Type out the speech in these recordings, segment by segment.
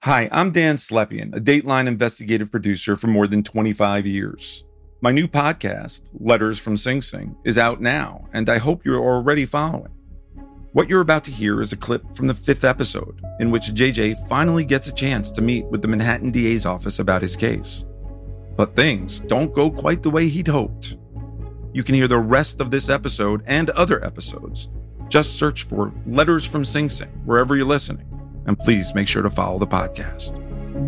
Hi, I'm Dan Slepian, a Dateline investigative producer for more than 25 years. My new podcast, Letters from Sing Sing, is out now, and I hope you're already following. What you're about to hear is a clip from the 5th episode, in which JJ finally gets a chance to meet with the Manhattan DA's office about his case. But things don't go quite the way he'd hoped. You can hear the rest of this episode and other episodes. Just search for Letters from Sing Sing wherever you're listening, and please make sure to follow the podcast.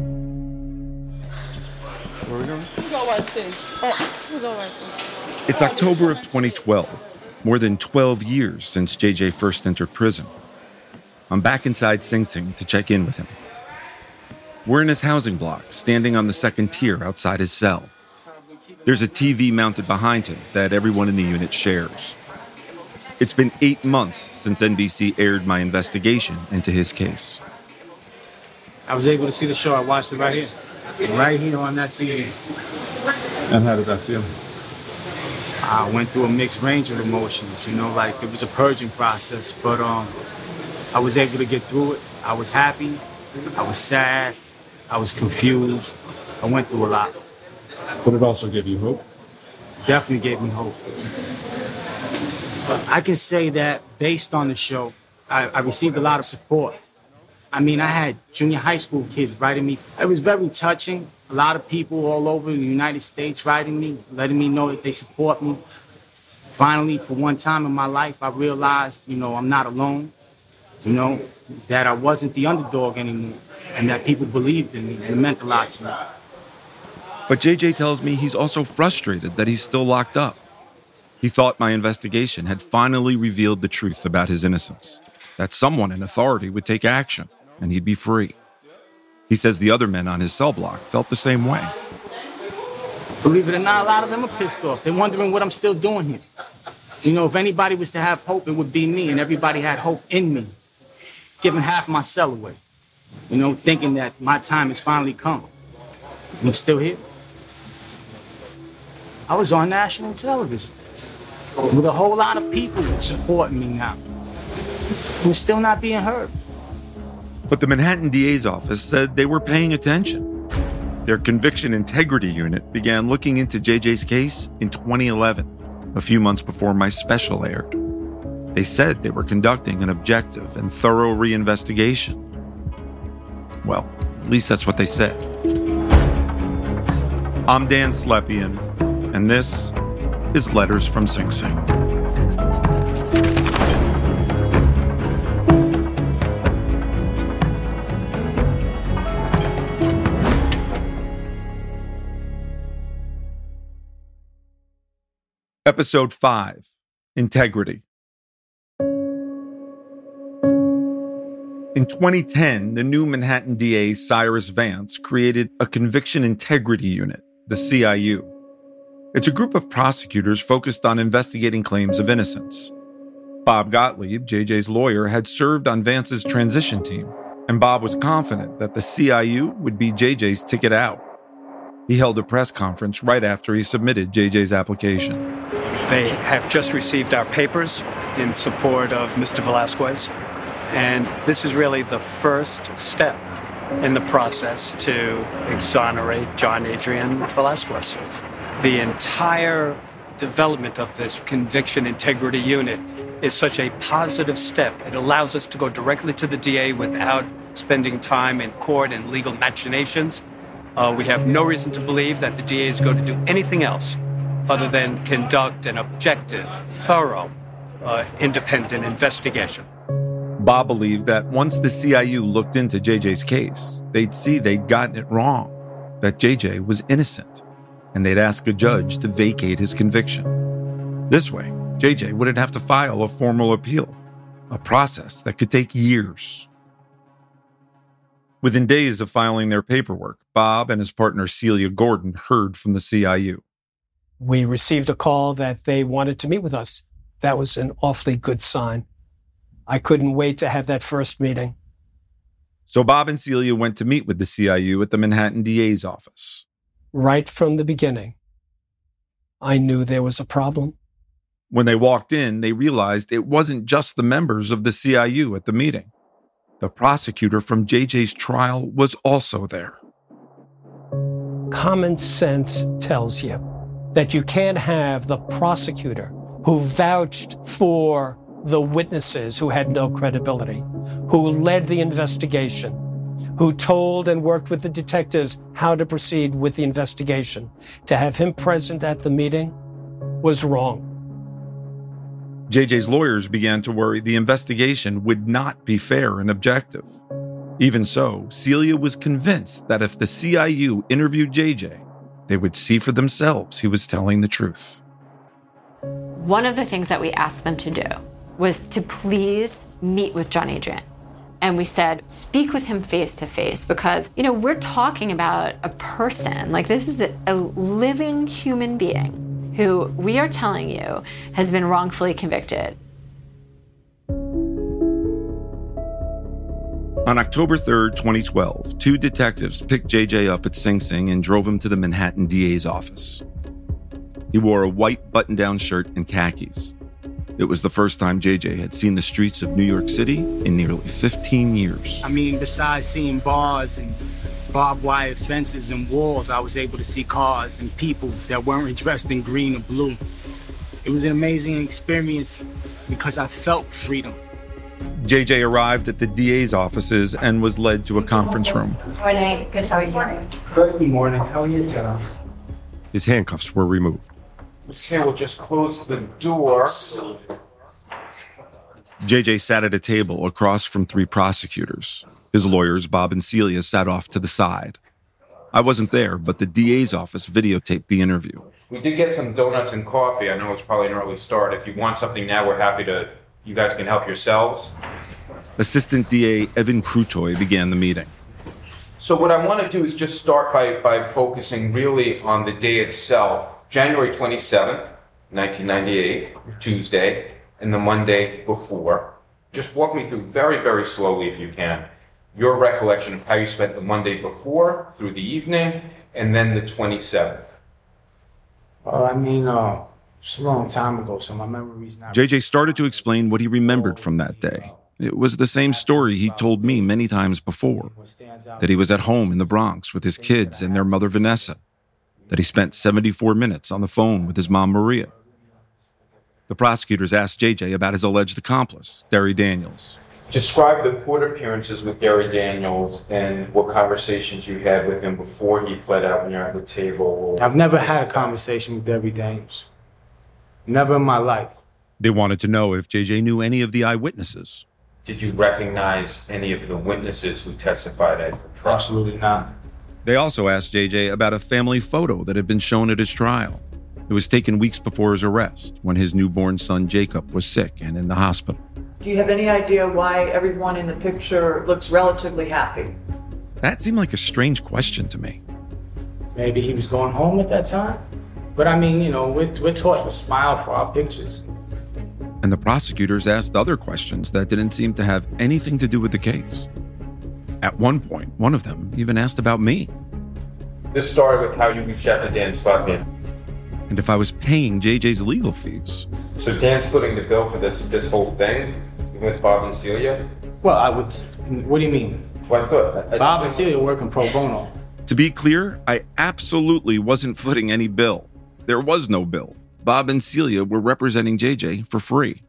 Where are we going? We're gonna watch this. We're gonna watch this. It's October of 2012, more than 12 years since JJ first entered prison. I'm back inside Sing Sing to check in with him. We're in his housing block, standing on the second tier outside his cell. There's a TV mounted behind him that everyone in the unit shares. It's been 8 months since NBC aired my investigation into his case. I was able to see the show. I watched it right here on that TV. And how did that feel? I went through a mixed range of emotions, like it was a purging process, but I was able to get through it. I was happy, I was sad, I was confused. I went through a lot. But it also gave you hope? Definitely gave me hope. I can say that based on the show, I received a lot of support. I had junior high school kids writing me. It was very touching. A lot of people all over the United States writing me, letting me know that they support me. Finally, for one time in my life, I realized, I'm not alone. That I wasn't the underdog anymore, and that people believed in me, and it meant a lot to me. But JJ tells me he's also frustrated that he's still locked up. He thought my investigation had finally revealed the truth about his innocence, that someone in authority would take action, and he'd be free. He says the other men on his cell block felt the same way. Believe it or not, a lot of them are pissed off. They're wondering what I'm still doing here. If anybody was to have hope, it would be me, and everybody had hope in me, giving half my cell away, thinking that my time has finally come. I'm still here. I was on national television with a whole lot of people supporting me now. I'm still not being heard. But the Manhattan DA's office said they were paying attention. Their Conviction Integrity Unit began looking into JJ's case in 2011, a few months before my special aired. They said they were conducting an objective and thorough reinvestigation. Well, at least that's what they said. I'm Dan Slepian, and this is Letters from Sing Sing. Episode 5, Integrity. In 2010, the new Manhattan DA, Cyrus Vance, created a Conviction Integrity Unit, the CIU. It's a group of prosecutors focused on investigating claims of innocence. Bob Gottlieb, JJ's lawyer, had served on Vance's transition team, and Bob was confident that the CIU would be JJ's ticket out. He held a press conference right after he submitted JJ's application. They have just received our papers in support of Mr. Velasquez, and this is really the first step in the process to exonerate John Adrian Velasquez. The entire development of this Conviction Integrity Unit is such a positive step. It allows us to go directly to the DA without spending time in court and legal machinations. We have no reason to believe that the DA is going to do anything else other than conduct an objective, thorough, independent investigation. Bob believed that once the CIU looked into JJ's case, they'd see they'd gotten it wrong, that JJ was innocent, and they'd ask a judge to vacate his conviction. This way, JJ wouldn't have to file a formal appeal, a process that could take years. Within days of filing their paperwork, Bob and his partner Celia Gordon heard from the CIU. We received a call that they wanted to meet with us. That was an awfully good sign. I couldn't wait to have that first meeting. So Bob and Celia went to meet with the CIU at the Manhattan DA's office. Right from the beginning, I knew there was a problem. When they walked in, they realized it wasn't just the members of the CIU at the meeting. The prosecutor from JJ's trial was also there. Common sense tells you that you can't have the prosecutor who vouched for the witnesses who had no credibility, who led the investigation, who told and worked with the detectives how to proceed with the investigation. To have him present at the meeting was wrong. JJ's lawyers began to worry the investigation would not be fair and objective. Even so, Celia was convinced that if the CIU interviewed JJ, they would see for themselves he was telling the truth. One of the things that we asked them to do was to please meet with John Adrian. And we said, speak with him face to face because, we're talking about a person. Like, this is a living human being who we are telling you has been wrongfully convicted. On October 3rd, 2012, 2 detectives picked JJ up at Sing Sing and drove him to the Manhattan DA's office. He wore a white button-down shirt and khakis. It was the first time JJ had seen the streets of New York City in nearly 15 years. Besides seeing bars and barbed wire fences and walls, I was able to see cars and people that weren't dressed in green or blue. It was an amazing experience because I felt freedom. JJ arrived at the DA's offices and was led to a conference room. Morning. Good, how are you? Good morning. How are you, John? His handcuffs were removed. Okay, we'll just close the door. JJ sat at a table across from 3 prosecutors. His lawyers, Bob and Celia, sat off to the side. I wasn't there, but the DA's office videotaped the interview. We did get some donuts and coffee. I know it's probably an early start. If you want something now, we're happy to. You guys can help yourselves. Assistant DA Evan Krutoy began the meeting. So what I want to do is just start by focusing really on the day itself. January 27th, 1998, Tuesday, and the Monday before. Just walk me through very, very slowly, if you can, your recollection of how you spent the Monday before, through the evening, and then the 27th. Well, it's a long time ago, so my memory's not... JJ started to explain what he remembered from that day. It was the same story he told me many times before, that he was at home in the Bronx with his kids and their mother, Vanessa, that he spent 74 minutes on the phone with his mom, Maria. The prosecutors asked JJ about his alleged accomplice, Derry Daniels. Describe the court appearances with Derry Daniels and what conversations you had with him before he pled out when you're at the table. I've never had a conversation with Derry Daniels. Never in my life. They wanted to know if JJ knew any of the eyewitnesses. Did you recognize any of the witnesses who testified at the trial? Absolutely not. They also asked JJ about a family photo that had been shown at his trial. It was taken weeks before his arrest, when his newborn son Jacob was sick and in the hospital. Do you have any idea why everyone in the picture looks relatively happy? That seemed like a strange question to me. Maybe he was going home at that time. But we're taught to smile for our pictures. And the prosecutors asked other questions that didn't seem to have anything to do with the case. At one point, one of them even asked about me. This started with how you reached out to Dan Slotnick. And if I was paying JJ's legal fees. So Dan's footing the bill for this whole thing with Bob and Celia? Well, what do you mean? Well, I thought... Bob and Celia working pro bono. To be clear, I absolutely wasn't footing any bill. There was no bill. Bob and Celia were representing JJ for free.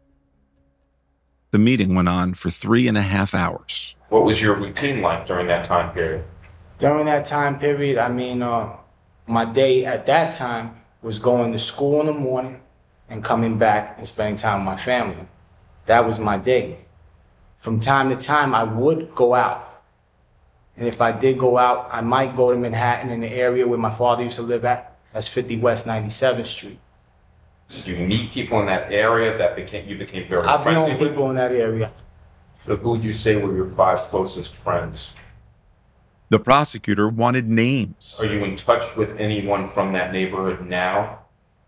The meeting went on for 3.5 hours. What was your routine like during that time period? During that time period, my day at that time was going to school in the morning and coming back and spending time with my family. That was my day. From time to time, I would go out. And if I did go out, I might go to Manhattan in the area where my father used to live at. That's 50 West 97th Street. Did you meet people in that area that you became very I've friendly known with? people in that area. So who would you say were your 5 closest friends? The prosecutor wanted names. Are you in touch with anyone from that neighborhood now?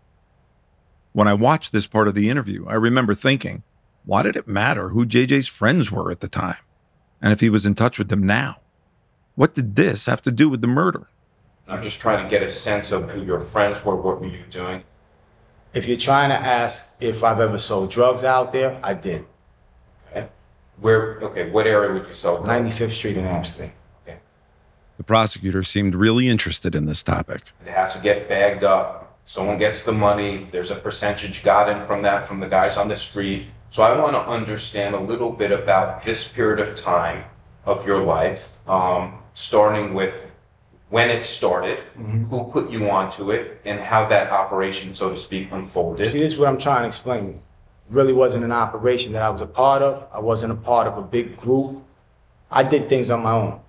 When I watched this part of the interview, I remember thinking, why did it matter who JJ's friends were at the time? And if he was in touch with them now? What did this have to do with the murder? I'm just trying to get a sense of who your friends were, what were you doing? If you're trying to ask if I've ever sold drugs out there, I did. Okay. What area would you sell? 95th Street in Amsterdam. Okay. The prosecutor seemed really interested in this topic. It has to get bagged up. Someone gets the money. There's a percentage gotten from that from the guys on the street. So I want to understand a little bit about this period of time of your life, starting with when it started, who put you onto it, and how that operation, so to speak, unfolded. See, this is what I'm trying to explain. It really wasn't an operation that I was a part of. I wasn't a part of a big group. I did things on my own.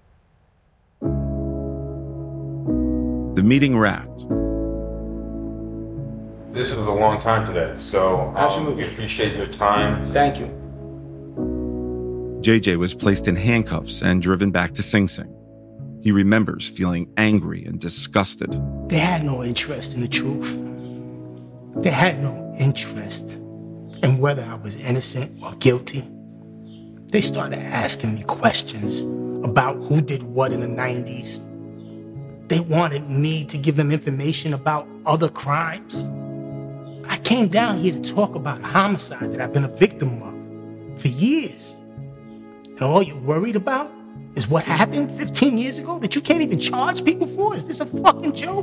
The meeting wrapped. This was a long time today, so Absolutely. we appreciate your time. Thank you. JJ was placed in handcuffs and driven back to Sing Sing. He remembers feeling angry and disgusted. They had no interest in the truth. They had no interest in whether I was innocent or guilty. They started asking me questions about who did what in the 90s. They wanted me to give them information about other crimes. I came down here to talk about a homicide that I've been a victim of for years. And all you're worried about is what happened 15 years ago that you can't even charge people for? Is this a fucking joke?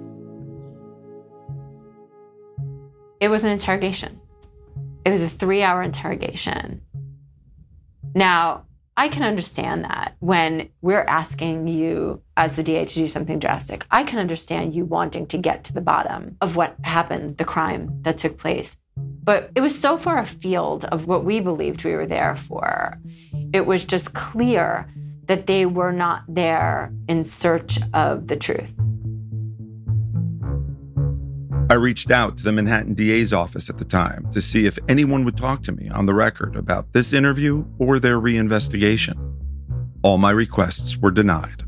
It was an interrogation. It was a 3-hour interrogation. Now, I can understand that when we're asking you as the DA to do something drastic. I can understand you wanting to get to the bottom of what happened, the crime that took place. But it was so far afield of what we believed we were there for. It was just clear that they were not there in search of the truth. I reached out to the Manhattan DA's office at the time to see if anyone would talk to me on the record about this interview or their reinvestigation. All my requests were denied.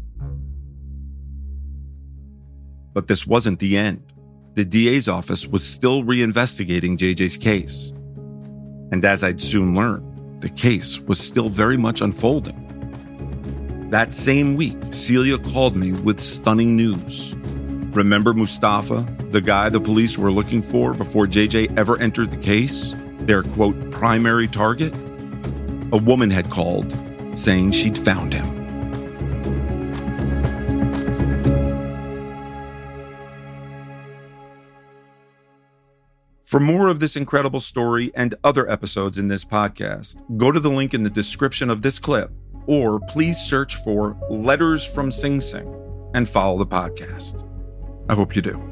But this wasn't the end. The DA's office was still reinvestigating JJ's case. And as I'd soon learn, the case was still very much unfolding. That same week, Celia called me with stunning news. Remember Mustafa, the guy the police were looking for before JJ ever entered the case? Their, quote, primary target? A woman had called, saying she'd found him. For more of this incredible story and other episodes in this podcast, go to the link in the description of this clip, or please search for Letters from Sing Sing and follow the podcast. I hope you do.